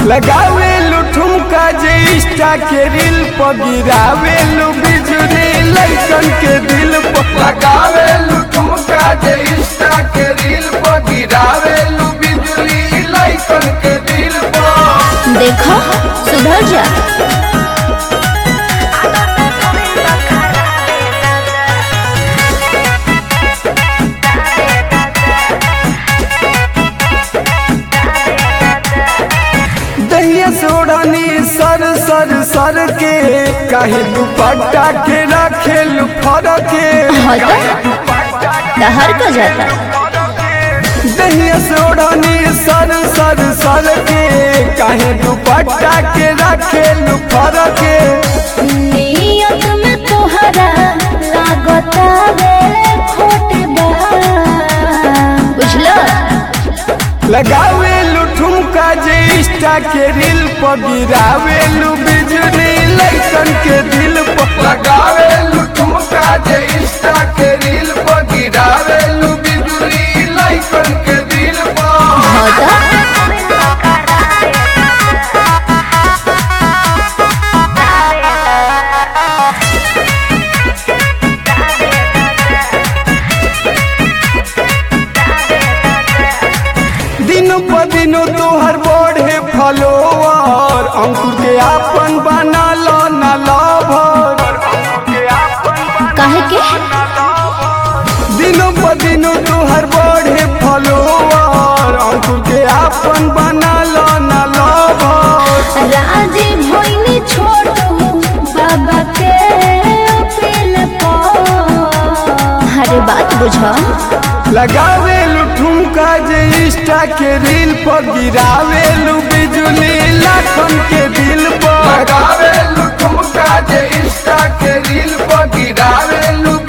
लगावेलू ठुमका जे इंस्टा के रील पर गिरावेलू बिजुली लइकन के दिल पर। लगावेलू ठुमका जे इंस्टा के रील पर गिरावेलू बिजुली लइकन के दिल पर। देखो सुधर जा। दहिया सोड़ानी सर सर सर के काहे दुपट्टा के रखेलू फर के। दहर का जाता दहिया सोड़ानी सर सर सर के काहे दुपट्टा के रखेलू फर के। नियत में तोहरा लागता रे खोट बा बुझलो। लगावेलू ठुमका जे इंस्टा के रील पर गिरावेलू बिजुली लइकन के दिल पर। लगावेलू ठुमका जे इंस्टा के रील पर गिरावेलू बिजुली लइकन के दिल पर। दिनों पर दिनों तोहर बढ़े फॉलोवर अंकुर के आपन बना लो ना लवर। काहे के दिनों पर दिनों तोहर बढ़े फॉलोवर अंकुर के आपन बना लो ना लवर। राजी भोइनी छोड़ू बाबा के अपील पर। हरे बात बुझो। लगावेलू ठुमका जे इंस्टा के रील पर गिरावेलू बिजुली लाखन के दिल पर। लगावेलू ठुमका जे इंस्टा के रील पर गिरावेलू